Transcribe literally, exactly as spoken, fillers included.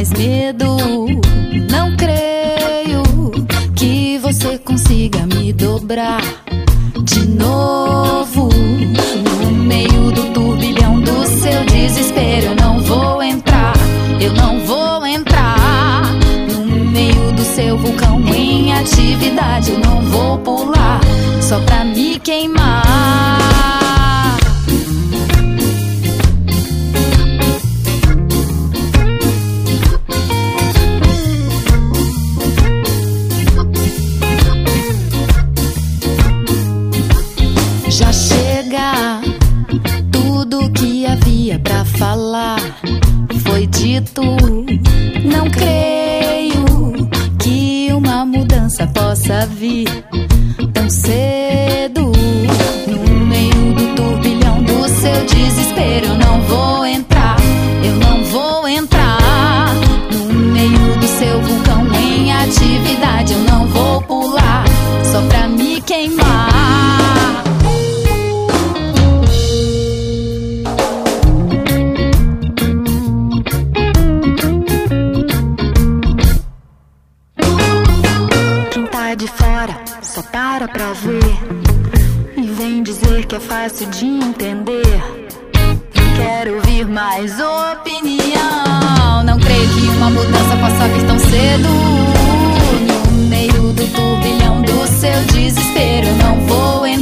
mais medo. Não creio que você consiga me dobrar de novo. No meio do turbilhão do seu desespero, eu não vou entrar, eu não vou entrar. No meio do seu vulcão em atividade, eu não vou pular só pra me queimar. Já chega, tudo que havia pra falar foi dito. Não creio que uma mudança possa vir tão cedo. No meio do turbilhão do seu desespero, eu não vou entrar, eu não vou entrar. No meio do seu vulcão em atividade, eu não vou pular só pra me queimar. De fora, só para pra ver e vem dizer que é fácil de entender. Quero ouvir mais opinião. Não creio que uma mudança possa vir tão cedo. No meio do turbilhão do seu desespero, eu não vou entrar.